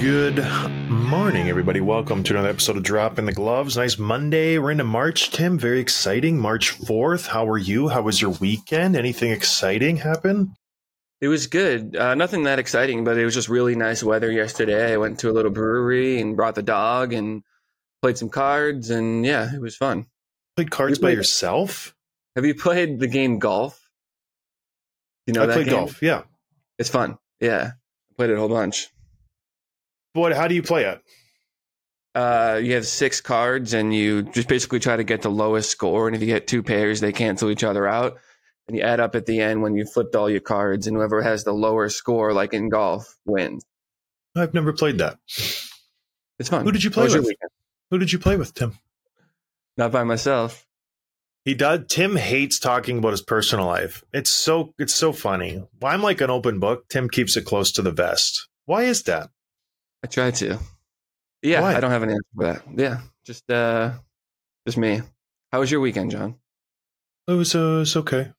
Good morning, everybody. Welcome to another episode of Drop in the Gloves. Nice Monday. We're into March, Tim. Very exciting. March 4th. How are you? How was your weekend? Anything exciting happen? It was good. Nothing that exciting, but it was just really nice weather yesterday. I went to a little brewery and brought the dog and played some cards, and yeah, it was fun. Played cards by yourself? Have you played the game golf? You know I that played game? golf, yeah. It's fun. Yeah. I played it a whole bunch. How do you play it? You have 6 cards, and you just basically try to get the lowest score, and if you get 2 pairs, they cancel each other out. And you add up at the end when you flipped all your cards, and whoever has the lower score, like in golf, wins. I've never played that. It's fun. Who did you play with? Who did you play with, Tim? Not by myself. He does. Tim hates talking about his personal life. It's so funny. I'm like an open book. Tim keeps it close to the vest. Why is that? I try to. Yeah, Why? I don't have an answer for that. Yeah, just me. How was your weekend, John? It was okay.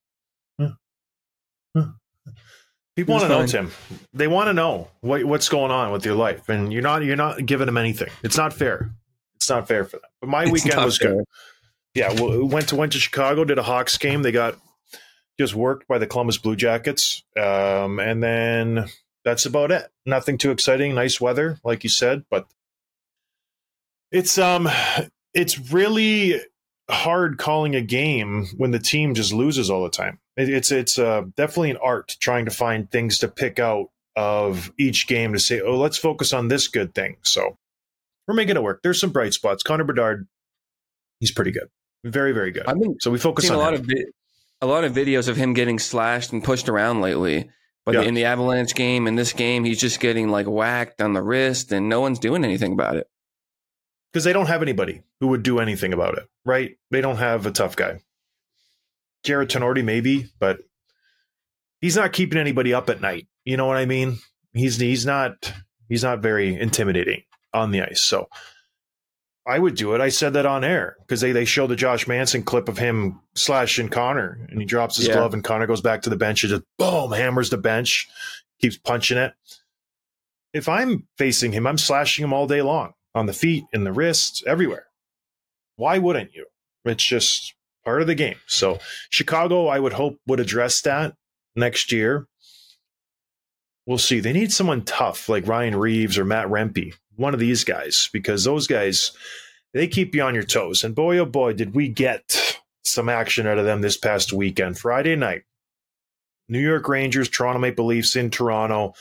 People want to know, Tim. They want to know what's going on with your life, and you're not giving them anything. It's not fair. It's not fair for them. But my weekend was good. Yeah, well, went to Chicago, did a Hawks game. They got just worked by the Columbus Blue Jackets, and then that's about it. Nothing too exciting. Nice weather, like you said, but it's really hard calling a game when the team just loses all the time. It's definitely an art trying to find things to pick out of each game to say, oh, let's focus on this good thing. So we're making it work. There's some bright spots. Connor Bedard, he's pretty good. Very, very good. So we focus on a lot of videos of him getting slashed and pushed around lately. But in the Avalanche game, in this game, he's just getting like whacked on the wrist, and no one's doing anything about it. Because they don't have anybody who would do anything about it, right? They don't have a tough guy. Jarred Tenorti, maybe, but he's not keeping anybody up at night. You know what I mean? He's not very intimidating on the ice. So I would do it. I said that on air because they show the Josh Manson clip of him slashing Connor, and he drops his glove, and Connor goes back to the bench and just boom, hammers the bench, keeps punching it. If I'm facing him, I'm slashing him all day long on the feet, in the wrists, everywhere. Why wouldn't you? It's just part of the game. So Chicago, I would hope, would address that next year. We'll see. They need someone tough like Ryan Reeves or Matt Rempe, one of these guys, because those guys, they keep you on your toes. And boy, oh boy, did we get some action out of them this past weekend. Friday night, New York Rangers, Toronto Maple Leafs in Toronto.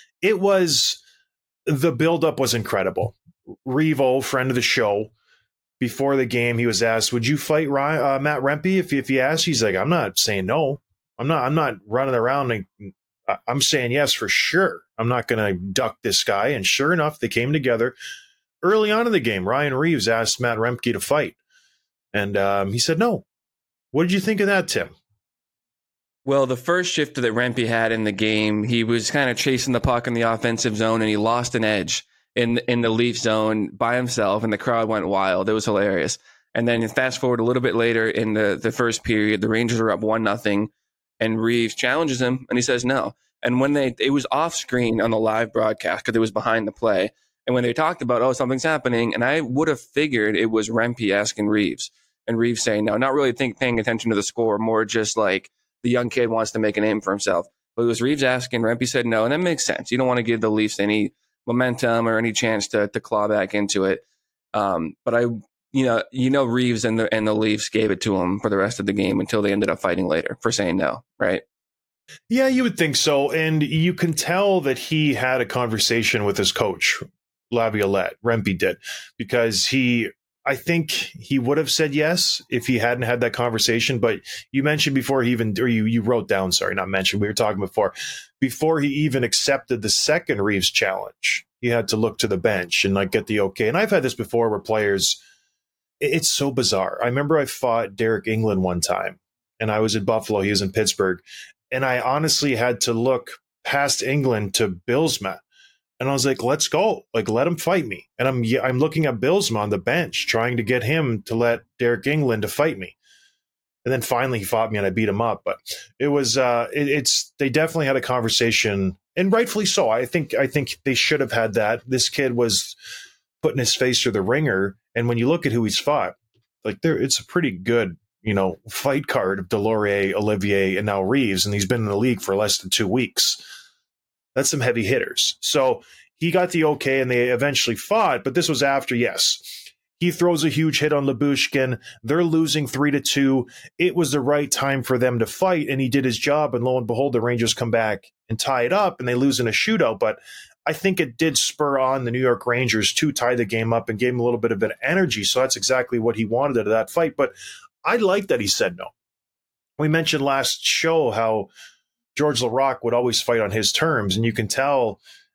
The buildup was incredible. Revo, friend of the show, before the game, he was asked, would you fight Matt Rempe if he asked? He's like, I'm not saying no. I'm not running around and I'm saying yes for sure. I'm not going to duck this guy. And sure enough, they came together. Early on in the game, Ryan Reeves asked Matt Rempe to fight. And he said no. What did you think of that, Tim? Well, the first shift that Rempe had in the game, he was kind of chasing the puck in the offensive zone, and he lost an edge in the Leaf zone by himself, and the crowd went wild. It was hilarious. And then fast forward a little bit later in the first period, the Rangers are up 1-0, and Reeves challenges him, and he says no. And when it was off screen on the live broadcast because it was behind the play, and when they talked about, oh, something's happening, and I would have figured it was Rempe asking Reeves, and Reeves saying no, not really paying attention to the score, more just like the young kid wants to make a name for himself. But it was Reeves asking, Rempe said no, and that makes sense. You don't want to give the Leafs any momentum or any chance to claw back into it. But Reeves and the Leafs gave it to him for the rest of the game until they ended up fighting later for saying no, right? Yeah, you would think so. And you can tell that he had a conversation with his coach, Laviolette. Rempe did, because I think he would have said yes if he hadn't had that conversation. But you mentioned before you wrote down, sorry, not mentioned. We were talking before he even accepted the second Reeves challenge, he had to look to the bench and like get the okay. And I've had this before where players, it's so bizarre. I remember I fought Derek England one time and I was in Buffalo. He was in Pittsburgh. And I honestly had to look past England to Bylsma. And I was like, let's go. Like, let him fight me. And I'm looking at Bylsma on the bench, trying to get him to let Derek England to fight me. And then finally he fought me and I beat him up. But it was they definitely had a conversation, and rightfully so. I think they should have had that. This kid was putting his face through the ringer, and when you look at who he's fought, like it's a pretty good, fight card of Delorier, Olivier, and now Reeves, and he's been in the league for less than 2 weeks. That's some heavy hitters. So he got the okay, and they eventually fought, but this was after, yes. He throws a huge hit on Lyubushkin. They're losing 3-2. It was the right time for them to fight, and he did his job. And lo and behold, the Rangers come back and tie it up, and they lose in a shootout. But I think it did spur on the New York Rangers to tie the game up and gave him a little bit of an energy. So that's exactly what he wanted out of that fight. But I like that he said no. We mentioned last show how George Laraque would always fight on his terms, and you can tell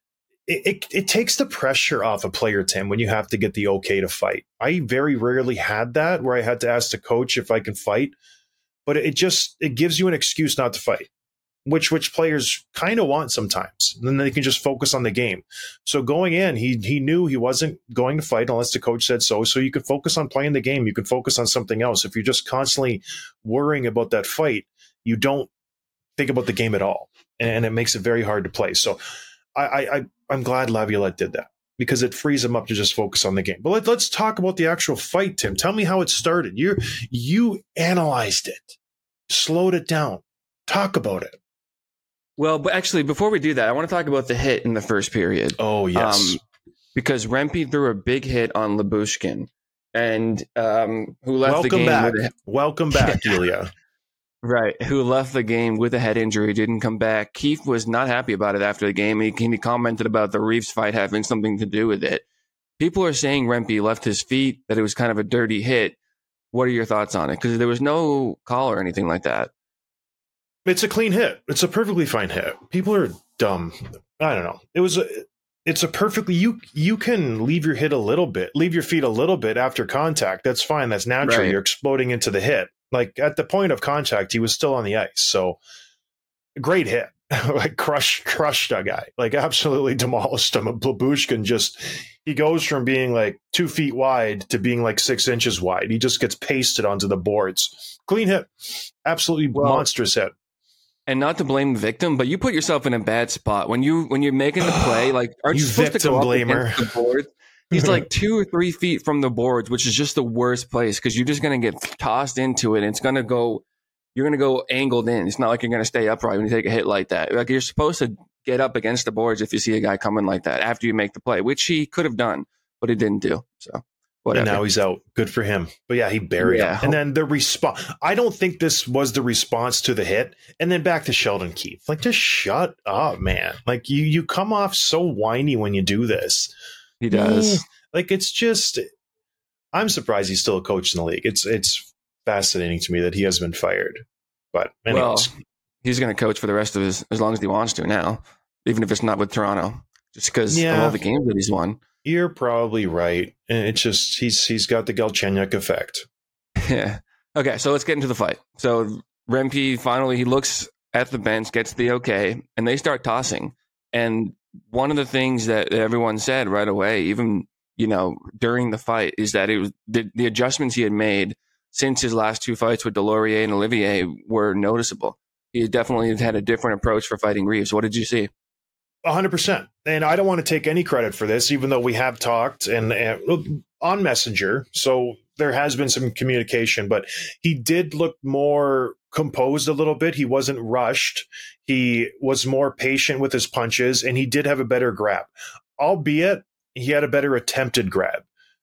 it takes the pressure off a player, Tim, when you have to get the okay to fight. I very rarely had that where I had to ask the coach if I can fight, but it gives you an excuse not to fight, which players kind of want sometimes. And then they can just focus on the game. So going in, he knew he wasn't going to fight unless the coach said so. So you could focus on playing the game. You could focus on something else. If you're just constantly worrying about that fight, you don't think about the game at all. And it makes it very hard to play. So I'm glad Laviolette did that, because it frees him up to just focus on the game. But let's talk about the actual fight, Tim. Tell me how it started. You analyzed it, slowed it down. Talk about it. Well, but actually, before we do that, I want to talk about the hit in the first period. Oh, yes. Because Rempe threw a big hit on Lyubushkin, and who left the game. Welcome back, Ilya. Right, who left the game with a head injury, didn't come back. Keith was not happy about it after the game. He commented about the Reeves fight having something to do with it. People are saying Rempe left his feet, that it was kind of a dirty hit. What are your thoughts on it? Because there was no call or anything like that. It's a clean hit. It's a perfectly fine hit. People are dumb. I don't know. It's a perfectly, you can leave your feet a little bit after contact. That's fine. That's natural. Right. You're exploding into the hit. Like at the point of contact, he was still on the ice. So great hit. Like crushed a guy. Like absolutely demolished him. Lyubushkin he goes from being like 2 feet wide to being like 6 inches wide. He just gets pasted onto the boards. Clean hit. Absolutely monstrous hit. And not to blame the victim, but you put yourself in a bad spot when you're making the play. Like, aren't you supposed to go up against the board? He's like 2 or 3 feet from the boards, which is just the worst place because you're just going to get tossed into it. And you're going to go angled in. It's not like you're going to stay upright when you take a hit like that. Like, you're supposed to get up against the boards if you see a guy coming like that after you make the play, which he could have done, but he didn't do. So whatever. And now he's out. Good for him. But yeah, he buried him. And then the response, I don't think this was the response to the hit. And then back to Sheldon Keefe. Like, just shut up, man. Like, you come off so whiny when you do this. He does. Like, it's just, I'm surprised he's still a coach in the league. It's fascinating to me that he has been fired. But anyways. Well, he's going to coach for the rest of as long as he wants to now, even if it's not with Toronto, just because of all the games that he's won. You're probably right. And it's just, he's got the Galchenyuk effect. Yeah. Okay, so let's get into the fight. So Rempe finally, he looks at the bench, gets the okay, and they start tossing. And one of the things that everyone said right away, even, during the fight, is that it was the adjustments he had made since his last 2 fights with Delorier and Olivier were noticeable. He definitely had a different approach for fighting Reeves. What did you see? 100%. And I don't want to take any credit for this, even though we have talked and on Messenger. So there has been some communication, but he did look more composed a little bit. He wasn't rushed. He was more patient with his punches, and he did have a better grab, albeit he had a better attempted grab.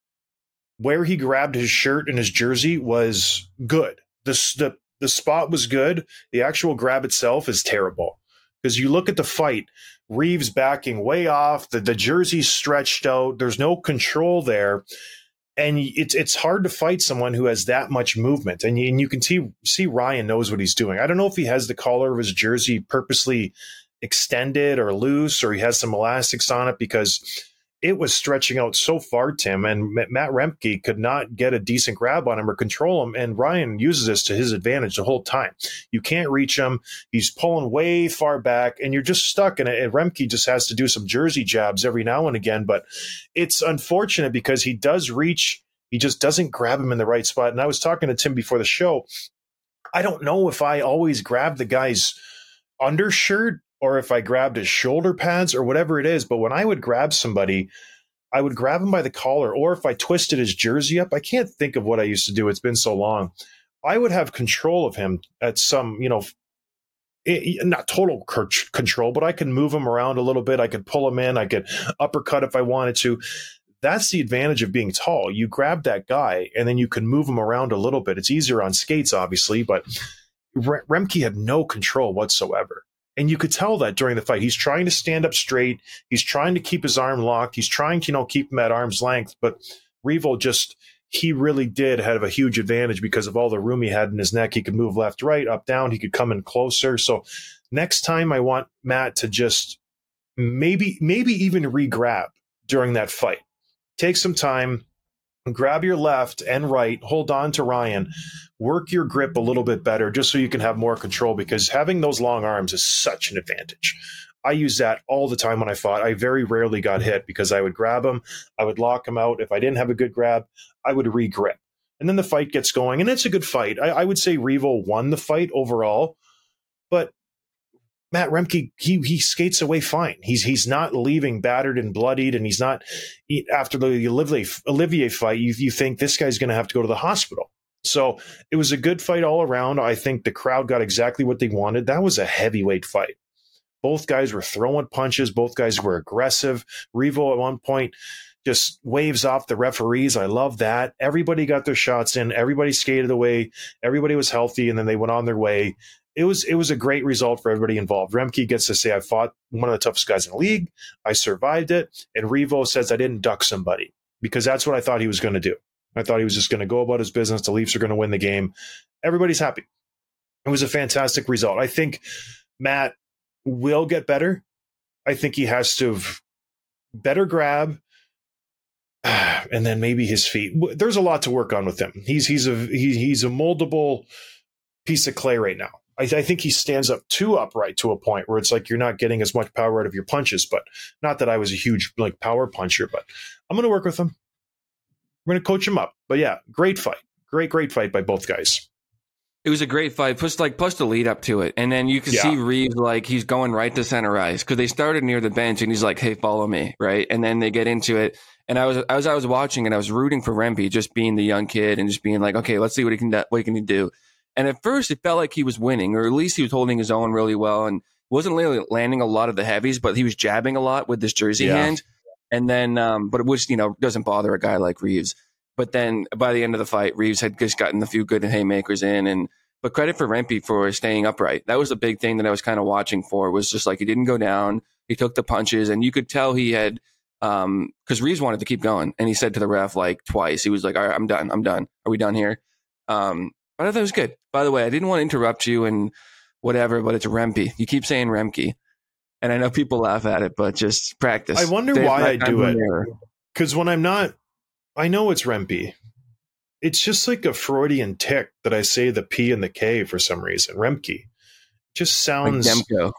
Where he grabbed his shirt and his jersey was good. The spot was good. The actual grab itself is terrible. Because you look at the fight, Reeves backing way off, the jersey's stretched out, there's no control there. And it's hard to fight someone who has that much movement. And you can see Ryan knows what he's doing. I don't know if he has the collar of his jersey purposely extended or loose, or he has some elastics on it, because it was stretching out so far, Tim, and Matt Rempe could not get a decent grab on him or control him, and Ryan uses this to his advantage the whole time. You can't reach him. He's pulling way far back, and you're just stuck in it, and Rempe just has to do some jersey jabs every now and again, but it's unfortunate because he does reach, he just doesn't grab him in the right spot. And I was talking to Tim before the show. I don't know if I always grab the guy's undershirt or if I grabbed his shoulder pads or whatever it is. But when I would grab somebody, I would grab him by the collar, or if I twisted his jersey up, I can't think of what I used to do. It's been so long. I would have control of him at some, not total control, but I could move him around a little bit. I could pull him in. I could uppercut if I wanted to. That's the advantage of being tall. You grab that guy and then you can move him around a little bit. It's easier on skates, obviously, but Remke had no control whatsoever. And you could tell that during the fight. He's trying to stand up straight. He's trying to keep his arm locked. He's trying to, keep him at arm's length. But Revo he really did have a huge advantage because of all the room he had in his neck. He could move left, right, up, down. He could come in closer. So next time I want Matt to just maybe even re-grab during that fight. Take some time, grab your left and right, hold on to Ryan, work your grip a little bit better just so you can have more control, because having those long arms is such an advantage. I use that all the time when I fought. I very rarely got hit because I would grab him, I would lock him out. If I didn't have a good grab, I would re-grip. And then the fight gets going, and it's a good fight. I would say Revo won the fight overall, but Matt Remke, he skates away fine. He's not leaving battered and bloodied, and he's not, after the Olivier fight, you think this guy's going to have to go to the hospital. So it was a good fight all around. I think the crowd got exactly what they wanted. That was a heavyweight fight. Both guys were throwing punches. Both guys were aggressive. Revo at one point just waves off the referees. I love that. Everybody got their shots in. Everybody skated away. Everybody was healthy, and then they went on their way. It was a great result for everybody involved. Remke gets to say, I fought one of the toughest guys in the league. I survived it. And Revo says, I didn't duck somebody, because that's what I thought he was going to do. I thought he was just going to go about his business. The Leafs are going to win the game. Everybody's happy. It was a fantastic result. I think Matt will get better. I think he has to have better grab, and then maybe his feet. There's a lot to work on with him. He's a moldable piece of clay right now. I think he stands up too upright to a point where it's like you're not getting as much power out of your punches. But not that I was a huge power puncher, but I'm going to work with him. We're going to coach him up. But yeah, great fight. Great fight by both guys. It was a great fight, plus the lead up to it. And then you can see Reeves, he's going right to center ice, because they started near the bench and he's like, hey, follow me, right? And then they get into it. And I was watching, and I was rooting for Rempe, just being the young kid and just being like, okay, let's see what he can do. And at first it felt like he was winning, or at least he was holding his own really well, and wasn't really landing a lot of the heavies, but he was jabbing a lot with his jersey hand. And then, but it was, doesn't bother a guy like Reeves. But then by the end of the fight, Reeves had just gotten a few good haymakers in, but credit for Rempe for staying upright. That was the big thing that I was kind of watching for, was just he didn't go down. He took the punches, and you could tell he had, because Reeves wanted to keep going. And he said to the ref twice, he was like, all right, I'm done. Are we done here? But I thought it was good. By the way, I didn't want to interrupt you and whatever, but it's Rempe. You keep saying Remke. And I know people laugh at it, but just practice. I wonder why I do it. Because when I'm not, I know it's Rempe. It's just like a Freudian tick that I say the P and the K for some reason. Remke. Just sounds like Demko.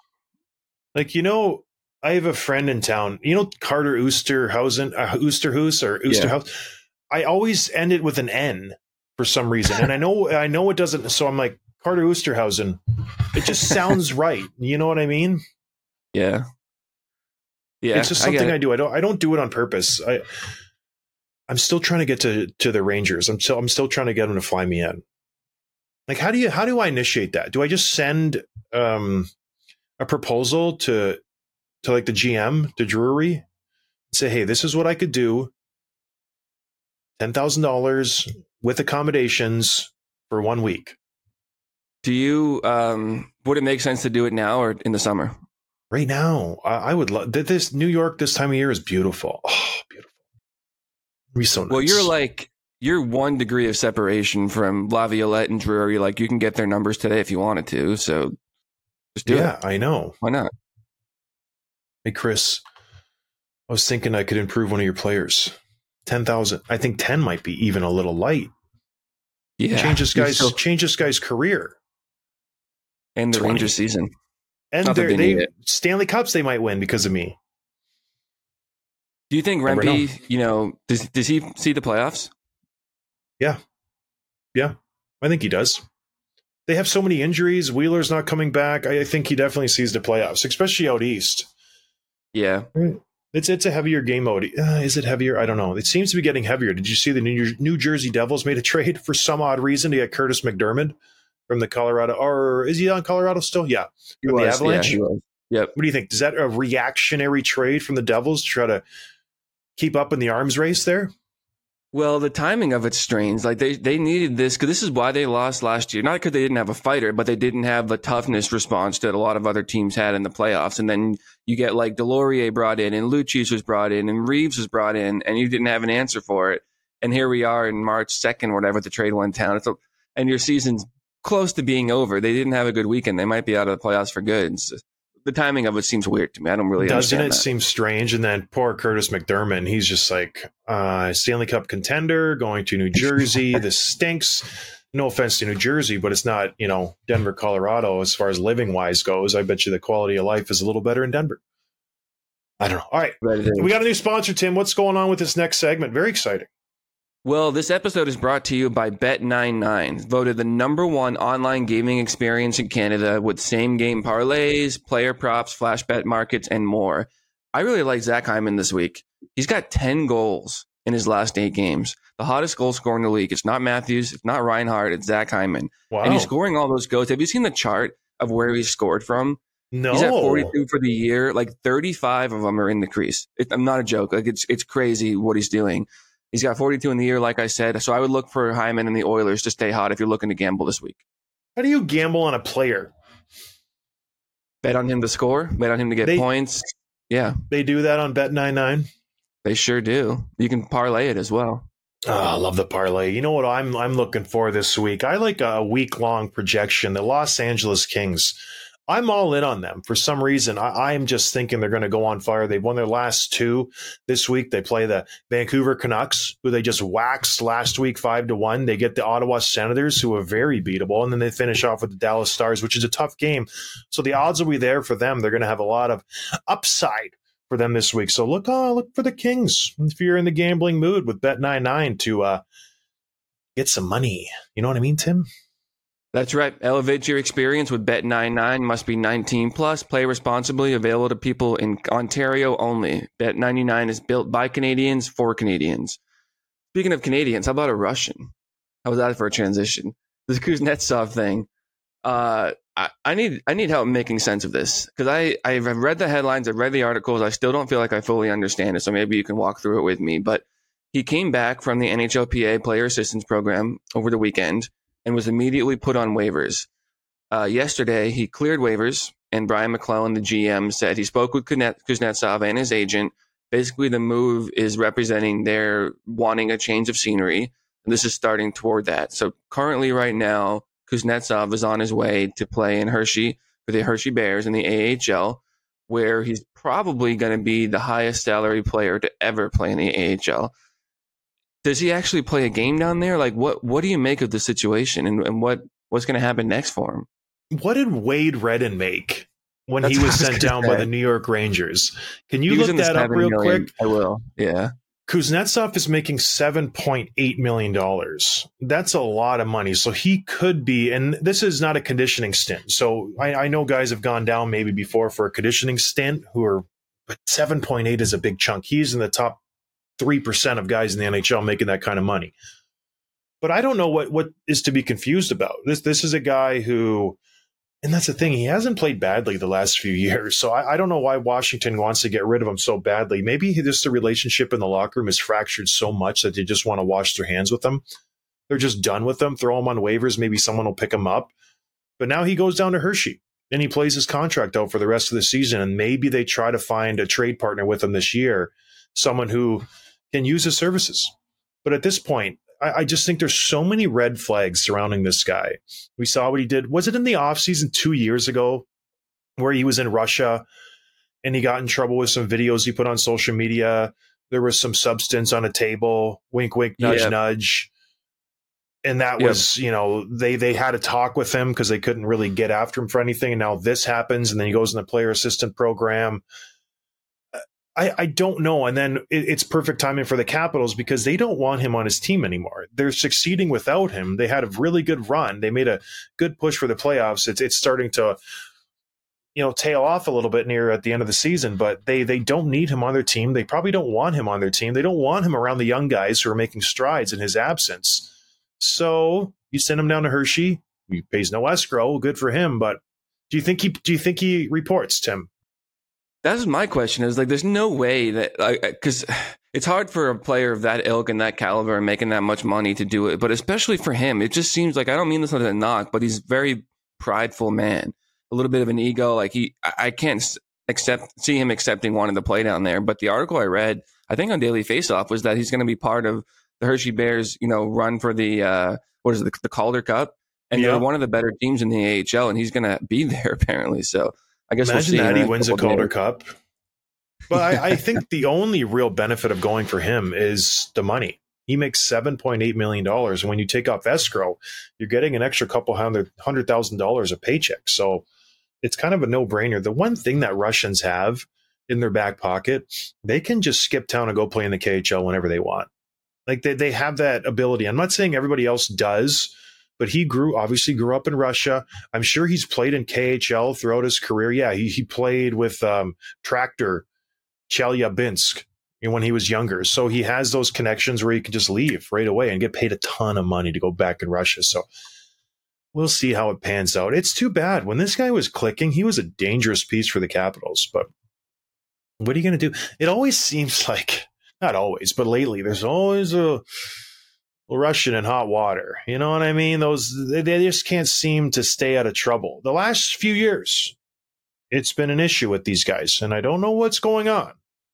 I have a friend in town. Carter Oosterhuis or Oosterhuis. I always end it with an N for some reason. And I know it doesn't. So I'm like, Carter Oosterhausen. It just sounds right. You know what I mean? Yeah. Yeah. It's just something I do. I don't do it on purpose. I'm still trying to get to the Rangers. I'm still trying to get them to fly me in. How do I initiate that? Do I just send a proposal to the GM, to Drury, and say, hey, this is what I could do. $10,000 with accommodations for 1 week. Do you would it make sense to do it now or in the summer? Right now, I would love this. New York this time of year is beautiful. Oh, beautiful. It'd be so nice. Well, you're 1 degree of separation from Laviolette and Drury. You can get their numbers today if you wanted to. So just do it. Yeah, I know. Why not? Hey, Chris, I was thinking I could improve one of your players. 10,000. I think 10 might be even a little light. Yeah. Change this guy's career. And the Rangers season. And they Stanley Cups they might win because of me. Do you think Rempe, does he see the playoffs? Yeah. Yeah. I think he does. they have so many injuries. Wheeler's not coming back. I think he definitely sees the playoffs, especially out east. Yeah. It's a heavier game mode. Is it heavier? I don't know. It seems to be getting heavier. Did you see the New Jersey Devils made a trade for some odd reason to get Curtis McDermott from the Colorado? Or is he on Colorado still? Yeah. From the Avalanche? Yeah, he was. Yep. What do you think? Is that a reactionary trade from the Devils to try to keep up in the arms race there? Well, the timing of it's strange. Like they needed this because this is why they lost last year. Not because they didn't have a fighter, but they didn't have the toughness response that a lot of other teams had in the playoffs. And then you get like Delorier brought in, and Lucic was brought in, and Reeves was brought in, and you didn't have an answer for it. And here we are in March 2nd, whatever the trade went down. And your season's close to being over. They didn't have a good weekend. They might be out of the playoffs for good. The timing of it seems weird to me. I don't really understand. Doesn't it seem strange? And then poor Curtis McDermott, he's just like Stanley Cup contender going to New Jersey. This stinks. No offense to New Jersey, but it's not, Denver, Colorado as far as living wise goes. I bet you the quality of life is a little better in Denver. I don't know. All right. We got a new sponsor, Tim. What's going on with this next segment? Very exciting. Well, this episode is brought to you by Bet99, voted the #1 online gaming experience in Canada with same-game parlays, player props, flash bet markets, and more. I really like Zach Hyman this week. He's got 10 goals in his last 8 games. The hottest goal scorer in the league. It's not Matthews. It's not Reinhart. It's Zach Hyman. Wow. And he's scoring all those goals. Have you seen the chart of where he's scored from? No. He's at 42 for the year. Like 35 of them are in the crease. I'm not a joke. Like it's crazy what he's doing. He's got 42 in the year, like I said. So I would look for Hyman and the Oilers to stay hot if you're looking to gamble this week. How do you gamble on a player? Bet on him to score. Bet on him to get points. Yeah. They do that on Bet99? They sure do. You can parlay it as well. Oh, I love the parlay. You know what I'm looking for this week? I like a week-long projection. The Los Angeles Kings. I'm all in on them. For some reason, I'm just thinking they're going to go on fire. They've won their last 2 this week. They play the Vancouver Canucks, who they just waxed last week 5-1. They get the Ottawa Senators, who are very beatable, and then they finish off with the Dallas Stars, which is a tough game. So the odds will be there for them. They're going to have a lot of upside for them this week. So look for the Kings if you're in the gambling mood with Bet99 to get some money. You know what I mean, Tim? That's right. Elevate your experience with Bet99. Must be 19 plus. Play responsibly. Available to people in Ontario only. Bet99 is built by Canadians for Canadians. Speaking of Canadians, how about a Russian? How was that for a transition? This Kuznetsov thing. I need help making sense of this because I've read the headlines. I've read the articles. I still don't feel like I fully understand it. So maybe you can walk through it with me. But he came back from the NHLPA Player Assistance Program over the weekend and was immediately put on waivers. Yesterday, he cleared waivers, and Brian McClellan, the GM, said he spoke with Kuznetsov and his agent. Basically, the move is representing their wanting a change of scenery, and this is starting toward that. So currently, right now, Kuznetsov is on his way to play in Hershey for the Hershey Bears in the AHL, where he's probably going to be the highest salary player to ever play in the AHL. Does he actually play a game down there? Like, what do you make of the situation, and what's going to happen next for him? What did Wade Redden make when he was sent down by the New York Rangers? Can you look that up real quick? I will. Yeah. Kuznetsov is making $7.8 million. That's a lot of money. So he could be, and this is not a conditioning stint. So I know guys have gone down maybe before for a conditioning stint but 7.8 is a big chunk. He's in the top 3% of guys in the NHL making that kind of money. But I don't know what is to be confused about. This is a guy who, and that's the thing, he hasn't played badly the last few years. So I don't know why Washington wants to get rid of him so badly. Maybe just the relationship in the locker room is fractured so much that they just want to wash their hands with him. They're just done with him, throw him on waivers, maybe someone will pick him up. But now he goes down to Hershey and he plays his contract out for the rest of the season. And maybe they try to find a trade partner with him this year, someone who can use his services. But at this point, I just think there's so many red flags surrounding this guy. We saw what he did. Was it in the offseason 2 years ago where he was in Russia and he got in trouble with some videos he put on social media? There was some substance on a table, wink, wink, nudge, nudge. And that was, they had a talk with him because they couldn't really get after him for anything. And now this happens. And then he goes in the player assistant program. I don't know. And then it's perfect timing for the Capitals because they don't want him on his team anymore. They're succeeding without him. They had a really good run. They made a good push for the playoffs. It's starting to, tail off a little bit near at the end of the season, but they don't need him on their team. They probably don't want him on their team. They don't want him around the young guys who are making strides in his absence. So you send him down to Hershey. He pays no escrow. Good for him. But do you think he reports, Tim? That's my question. Is like, there's no way that, because it's hard for a player of that ilk and that caliber and making that much money to do it. But especially for him, it just seems like, I don't mean this as a knock, but he's a very prideful man, a little bit of an ego. Like I can't see him accepting wanting to play down there. But the article I read, I think on Daily Faceoff, was that he's going to be part of the Hershey Bears, run for the the Calder Cup, and they're one of the better teams in the AHL, and he's going to be there apparently. So I guess imagine that he wins a Calder Cup. But I think the only real benefit of going for him is the money. He makes $7.8 million. And when you take off escrow, you're getting an extra couple $100,000 a paycheck. So it's kind of a no-brainer. The one thing that Russians have in their back pocket, they can just skip town and go play in the KHL whenever they want. Like they have that ability. I'm not saying everybody else does, but he obviously grew up in Russia. I'm sure he's played in KHL throughout his career. Yeah, he played with Tractor Chelyabinsk when he was younger. So he has those connections where he can just leave right away and get paid a ton of money to go back in Russia. So we'll see how it pans out. It's too bad. When this guy was clicking, he was a dangerous piece for the Capitals. But what are you going to do? It always seems like, not always, but lately, there's always a Russian in hot water. You know what I mean? They just can't seem to stay out of trouble. The last few years, it's been an issue with these guys, and I don't know what's going on.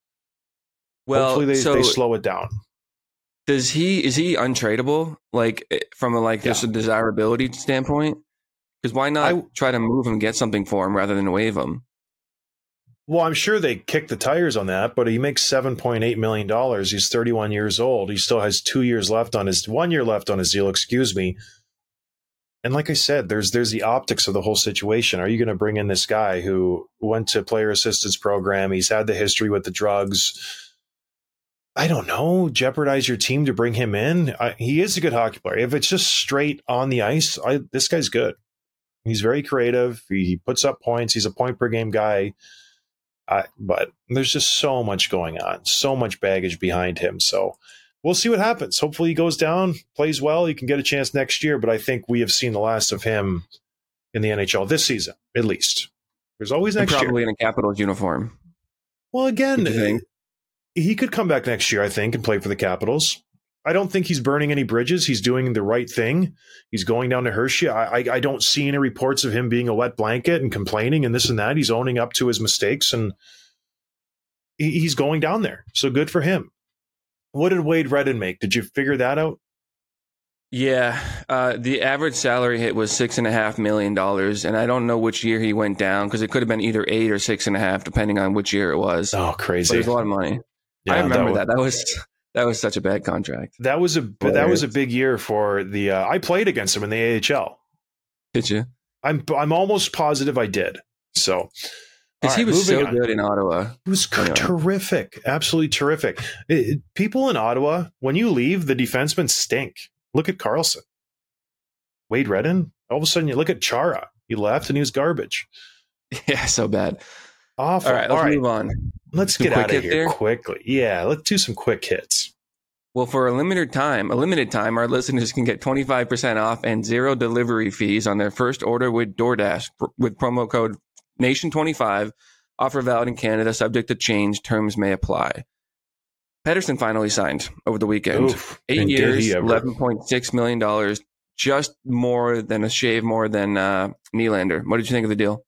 Well, hopefully they slow it down. Is he untradeable? Like from just a desirability standpoint? Because why not try to move him and get something for him rather than waive him? Well, I'm sure they kicked the tires on that, but he makes $7.8 million. He's 31 years old. He still has 1 year left on his deal, excuse me. And like I said, there's the optics of the whole situation. Are you going to bring in this guy who went to player assistance program? He's had the history with the drugs. I don't know, jeopardize your team to bring him in? He is a good hockey player. If it's just straight on the ice, this guy's good. He's very creative. He puts up points. He's a point per game guy. But there's just so much going on, so much baggage behind him. So we'll see what happens. Hopefully he goes down, plays well. He can get a chance next year. But I think we have seen the last of him in the NHL this season, at least. There's always next year. Probably in a Capitals uniform. Well, again, he could come back next year, I think, and play for the Capitals. I don't think he's burning any bridges. He's doing the right thing. He's going down to Hershey. I don't see any reports of him being a wet blanket and complaining and this and that. He's owning up to his mistakes, and he's going down there. So good for him. What did Wade Redden make? Did you figure that out? Yeah. The average salary hit was $6.5 million. And I don't know which year he went down because it could have been either 8 or 6.5, depending on which year it was. Oh, crazy. But it was a lot of money. Yeah, I remember that. That was such a bad contract. That was a big year for the. I played against him in the AHL. Did you? I'm almost positive I did. So, because he was so good in Ottawa. He was terrific, absolutely terrific. People in Ottawa, when you leave, the defensemen stink. Look at Carlson, Wade Redden. All of a sudden, you look at Chara. He left and he was garbage. Yeah, so bad. Awful. All right, let's move on. Let's get out of here quickly. Yeah, let's do some quick hits. Well, for a limited time, our listeners can get 25% off and 0 delivery fees on their first order with DoorDash with promo code NATION25. Offer valid in Canada, subject to change. Terms may apply. Pedersen finally signed over the weekend. 8 years, $11.6 million, just more than a shave more than Nylander. What did you think of the deal?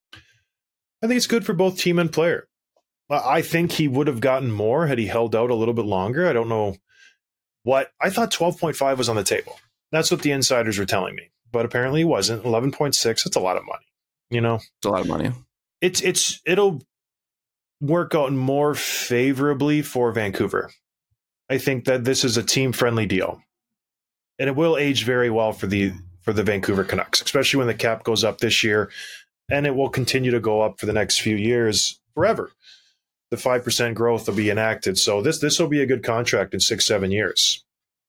I think it's good for both team and player. I think he would have gotten more had he held out a little bit longer. I don't know what. I thought 12.5 was on the table. That's what the insiders were telling me. But apparently he wasn't. 11.6, that's a lot of money. It's a lot of money. It'll work out more favorably for Vancouver. I think that this is a team-friendly deal. And it will age very well for the Vancouver Canucks, especially when the cap goes up this year. And it will continue to go up for the next few years, forever. the 5% growth will be enacted. So this will be a good contract in 6-7 years.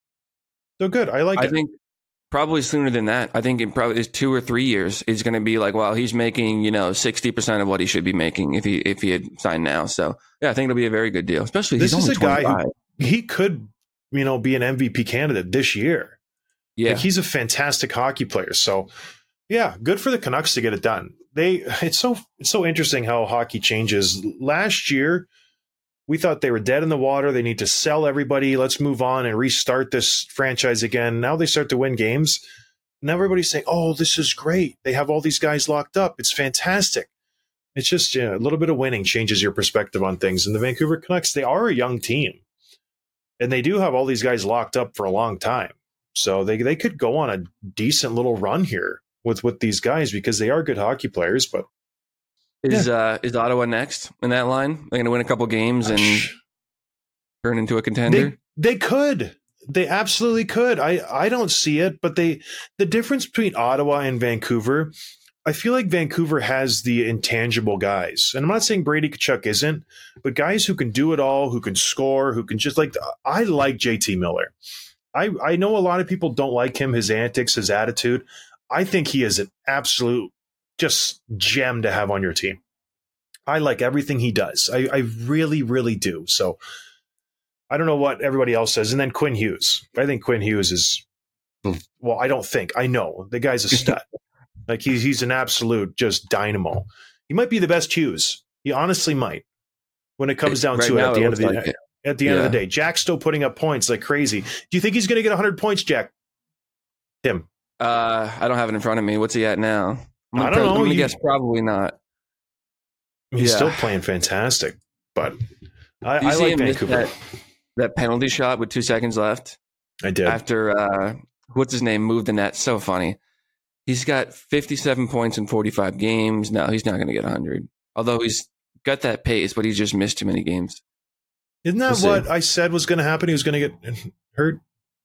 So good. I like it. I think probably sooner than that. I think it probably is 2 or 3 years. It's going to be like, well, he's making 60% of what he should be making if he had signed now. So yeah, I think it'll be a very good deal. Especially this he's is only a 25. guy who he could be an MVP candidate this year. Yeah, like, he's a fantastic hockey player. So yeah, good for the Canucks to get it done. It's so interesting how hockey changes. Last year, we thought they were dead in the water. They need to sell everybody. Let's move on and restart this franchise again. Now they start to win games. Now everybody's saying, oh, this is great. They have all these guys locked up. It's fantastic. It's just a little bit of winning changes your perspective on things. And the Vancouver Canucks, they are a young team. And they do have all these guys locked up for a long time. So they could go on a decent little run here with these guys because they are good hockey players. But is Ottawa next in that line? They're going to win a couple games and turn into a contender? They could. They absolutely could. I don't see it, but the difference between Ottawa and Vancouver, I feel like Vancouver has the intangible guys. And I'm not saying Brady Tkachuk isn't, but guys who can do it all, who can score, who can just I like JT Miller. I know a lot of people don't like him, his antics, his attitude. I think he is an absolute just gem to have on your team. I like everything he does. I really, really do. So I don't know what everybody else says. And then Quinn Hughes. I think Quinn Hughes is, well, I know. The guy's a stud. Like he's an absolute just dynamo. He might be the best Hughes. He honestly might. When it comes down to it at the end of the day. At the end of the day, Jack's still putting up points like crazy. Do you think he's going to get 100 points, Jack? Tim? I don't have it in front of me. What's he at now? I don't know. I'm going to guess probably not. He's still playing fantastic, but I like Vancouver. That penalty shot with 2 seconds left. I did. After, what's his name, moved the net. So funny. He's got 57 points in 45 games. No, he's not going to get 100. Although he's got that pace, but he's just missed too many games. Isn't that what I said was going to happen? He was going to get hurt?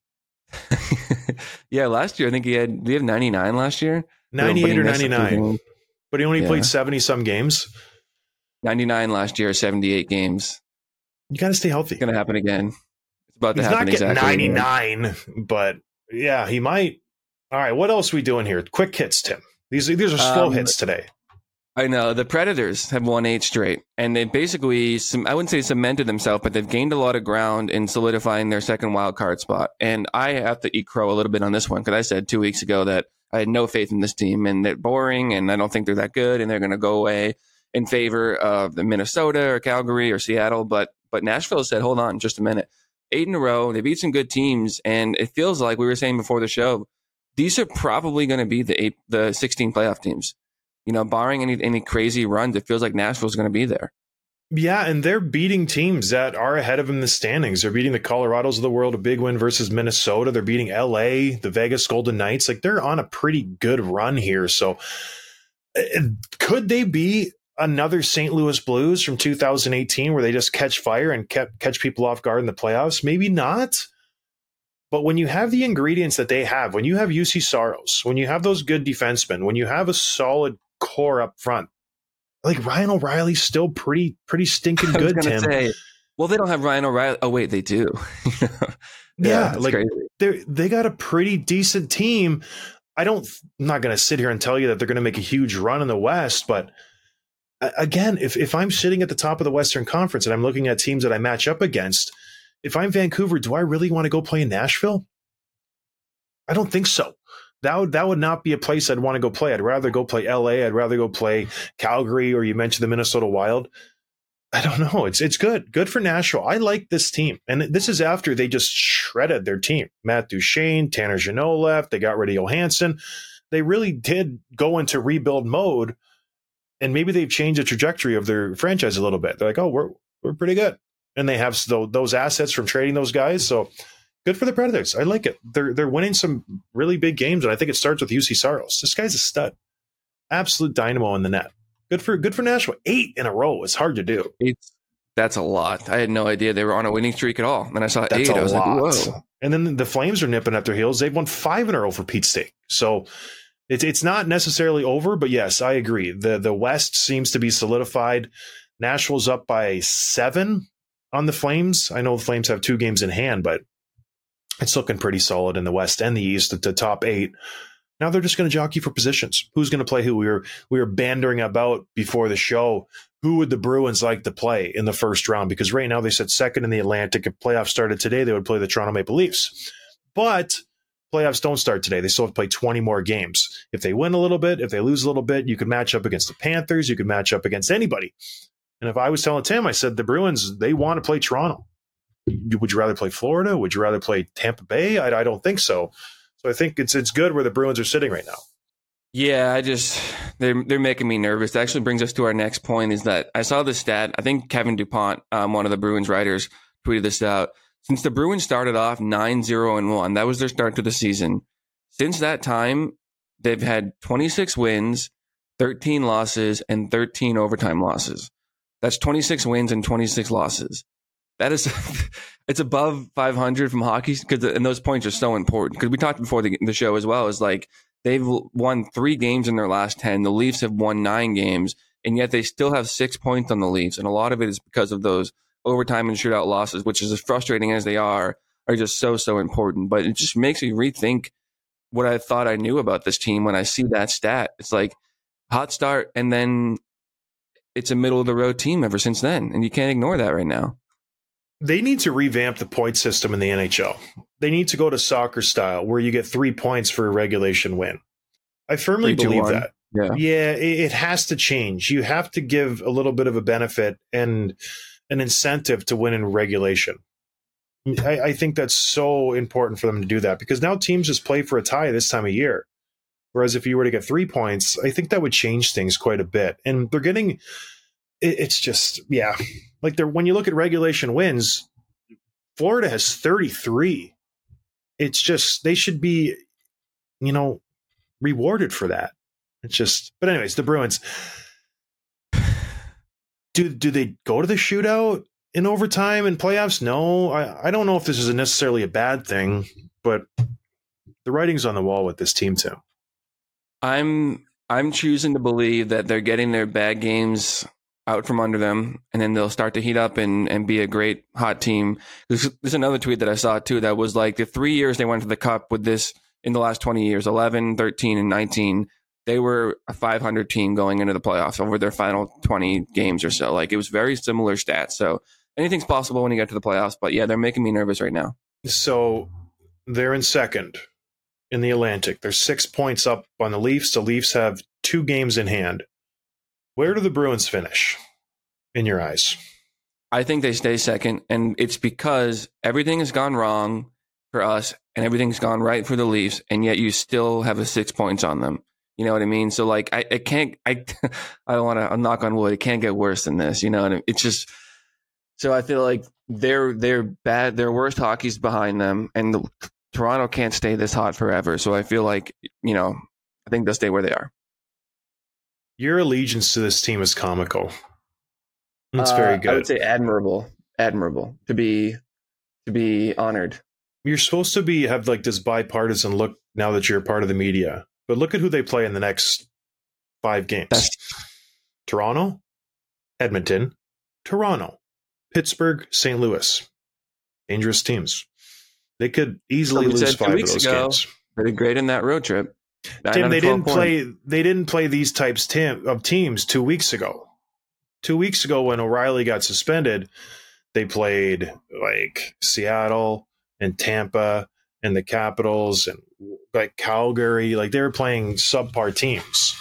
Yeah, last year, I think did he have 99 last year? 98 or 99. But he only played 70-some games. 99 last year, 78 games. You got to stay healthy. It's going to happen again. It's about to happen exactly. He's not getting 99, again. But yeah, he might. All right, what else are we doing here? Quick hits, Tim. These are slow hits today. I know. The Predators have won 8 straight, and they basically, I wouldn't say cemented themselves, but they've gained a lot of ground in solidifying their second wild card spot. And I have to eat crow a little bit on this one because I said 2 weeks ago that I had no faith in this team, and they're boring, and I don't think they're that good, and they're going to go away in favor of the Minnesota or Calgary or Seattle. But Nashville said, hold on just a minute. 8 in a row. They beat some good teams, and it feels like we were saying before the show, these are probably going to be the 16 playoff teams. Barring any crazy runs, it feels like Nashville's going to be there. Yeah, and they're beating teams that are ahead of them in the standings. They're beating the Colorados of the world, a big win versus Minnesota. They're beating LA, the Vegas Golden Knights. Like, they're on a pretty good run here. So could they be another St. Louis Blues from 2018 where they just catch fire and catch people off guard in the playoffs? Maybe not. But when you have the ingredients that they have, when you have UC Saros, when you have those good defensemen, when you have a solid core up front, like Ryan O'Reilly's still pretty stinking good, Tim. Well, they don't have Ryan O'Reilly. Oh, wait, they do. yeah, like they got a pretty decent team. I'm not going to sit here and tell you that they're going to make a huge run in the West, but again, if I'm sitting at the top of the Western Conference and I'm looking at teams that I match up against, if I'm Vancouver, do I really want to go play in Nashville? I don't think so. That would not be a place I'd want to go play. I'd rather go play LA. I'd rather go play Calgary, or you mentioned the Minnesota Wild. I don't know. It's good. Good for Nashville. I like this team. And this is after they just shredded their team. Matt Duchene, Tanner Jeannot left. They got rid of Johansson. They really did go into rebuild mode. And maybe they've changed the trajectory of their franchise a little bit. They're like, oh, we're pretty good. And they have those assets from trading those guys. So good for the Predators. I like it. They're winning some really big games, and I think it starts with UC Saros. This guy's a stud. Absolute dynamo in the net. Good for Nashville. 8 in a row. It's hard to do. That's a lot. I had no idea they were on a winning streak at all. And I saw That's 8. I was lot. like, whoa. And then the Flames are nipping at their heels. They've won 5 in a row for Pete's sake. So it's not necessarily over, but yes, I agree. The West seems to be solidified. Nashville's up by 7 on the Flames. I know the Flames have 2 games in hand, but it's looking pretty solid in the West and the East at the top 8. Now they're just going to jockey for positions. Who's going to play who? We were bandering about before the show. Who would the Bruins like to play in the first round? Because right now they said second in the Atlantic. If playoffs started today, they would play the Toronto Maple Leafs. But playoffs don't start today. They still have to play 20 more games. If they win a little bit, if they lose a little bit, you could match up against the Panthers. You could match up against anybody. And if I was telling Tim, I said the Bruins, they want to play Toronto. Would you rather play Florida? Would you rather play Tampa Bay? I don't think so. So I think it's good where the Bruins are sitting right now. Yeah, they're making me nervous. That actually brings us to our next point is that I saw this stat. I think Kevin DuPont, one of the Bruins writers, tweeted this out. Since the Bruins started off 9-0-1, that was their start to the season. Since that time, they've had 26 wins, 13 losses, and 13 overtime losses. That's 26 wins and 26 losses. That is, it's above 500 from hockey, and those points are so important. Because we talked before the show as well, is like they've won 3 games in their last 10. The Leafs have won 9 games, and yet they still have 6 points on the Leafs. And a lot of it is because of those overtime and shootout losses, which is as frustrating as they are just so important. But it just makes me rethink what I thought I knew about this team when I see that stat. It's like hot start, and then it's a middle of the road team ever since then, and you can't ignore that right now. They need to revamp the point system in the NHL. They need to go to soccer style where you get 3 points for a regulation win. I firmly believe that. Yeah, it has to change. You have to give a little bit of a benefit and an incentive to win in regulation. I think that's so important for them to do that because now teams just play for a tie this time of year. Whereas if you were to get 3 points, I think that would change things quite a bit. And they're getting, it's just, yeah. Like when you look at regulation wins, Florida has 33. It's just, they should be, rewarded for that. It's just, but anyways, the Bruins, do they go to the shootout in overtime and playoffs? No, I don't know if this is necessarily a bad thing, but the writing's on the wall with this team, Tim. I'm choosing to believe that they're getting their bad games out from under them, and then they'll start to heat up and be a great hot team. There's another tweet that I saw too that was like the 3 years they went to the Cup with this in the last 20 years, 11, 13, and 19, they were a 500 team going into the playoffs over their final 20 games or so. Like it was very similar stats. So anything's possible when you get to the playoffs, but yeah, they're making me nervous right now. So they're in second in the Atlantic. They're 6 points up on the Leafs. The Leafs have 2 games in hand. Where do the Bruins finish in your eyes? I think they stay second, and it's because everything has gone wrong for us and everything's gone right for the Leafs, and yet you still have a 6 points on them. You know what I mean? So like, I don't want to knock on wood. It can't get worse than this, and it's just, so I feel like they're bad. Their worst hockey's behind them, and Toronto can't stay this hot forever. So I feel like, I think they'll stay where they are. Your allegiance to this team is comical. It's very good. I would say admirable to be honored. You're supposed to have like this bipartisan look now that you're part of the media. But look at who they play in the next 5 games. Toronto, Edmonton, Toronto, Pittsburgh, St. Louis. Dangerous teams. They could easily lose 5 of those games. They did great in that road trip. Tim, they didn't play these types of teams 2 weeks ago. 2 weeks ago when O'Reilly got suspended, they played like Seattle and Tampa and the Capitals and like Calgary. Like they were playing subpar teams.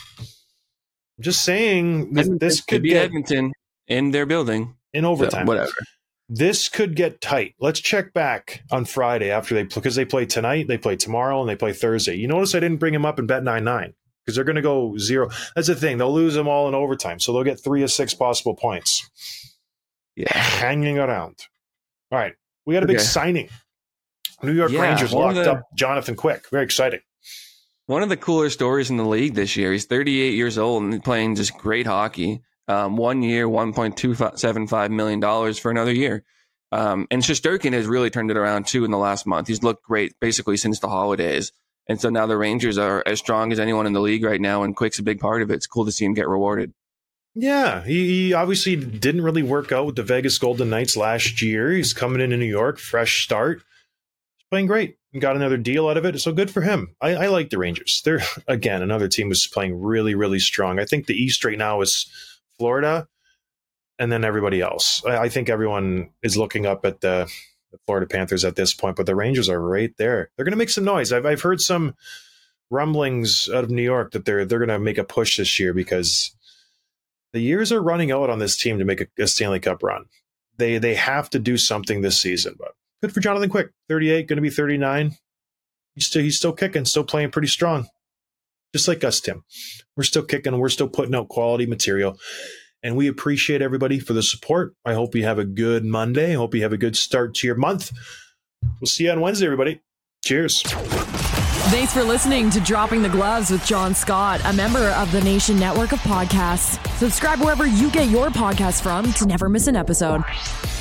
I'm just saying this could be Edmonton in their building in overtime. So, whatever. This could get tight. Let's check back on Friday because they play tonight, they play tomorrow, and they play Thursday. You notice I didn't bring them up in Bet 9-9 because they're going to go 0. That's the thing. They'll lose them all in overtime, so they'll get 3 of 6 possible points. Yeah, hanging around. All right, we got a big signing. New York Rangers locked up Jonathan Quick. Very exciting. One of the cooler stories in the league this year. He's 38 years old and playing just great hockey. 1 year, $1.275 million for another year. And Shesterkin has really turned it around too in the last month. He's looked great basically since the holidays. And so now the Rangers are as strong as anyone in the league right now, and Quick's a big part of it. It's cool to see him get rewarded. Yeah, he obviously didn't really work out with the Vegas Golden Knights last year. He's coming into New York, fresh start. He's playing great and got another deal out of it. So good for him. I like the Rangers. They're, again, another team who's playing really, really strong. I think the East right now is Florida and then everybody else. I think everyone is looking up at the Florida Panthers at this point, but the Rangers are right there. They're going to make some noise. I've heard some rumblings out of New York that they're going to make a push this year because the years are running out on this team to make a Stanley Cup run. They have to do something this season. But good for Jonathan Quick, 38, going to be 39. He's still kicking, still playing pretty strong. Just like us, Tim. We're still kicking. We're still putting out quality material. And we appreciate everybody for the support. I hope you have a good Monday. I hope you have a good start to your month. We'll see you on Wednesday, everybody. Cheers. Thanks for listening to Dropping the Gloves with John Scott, a member of the Nation Network of Podcasts. Subscribe wherever you get your podcasts from to never miss an episode.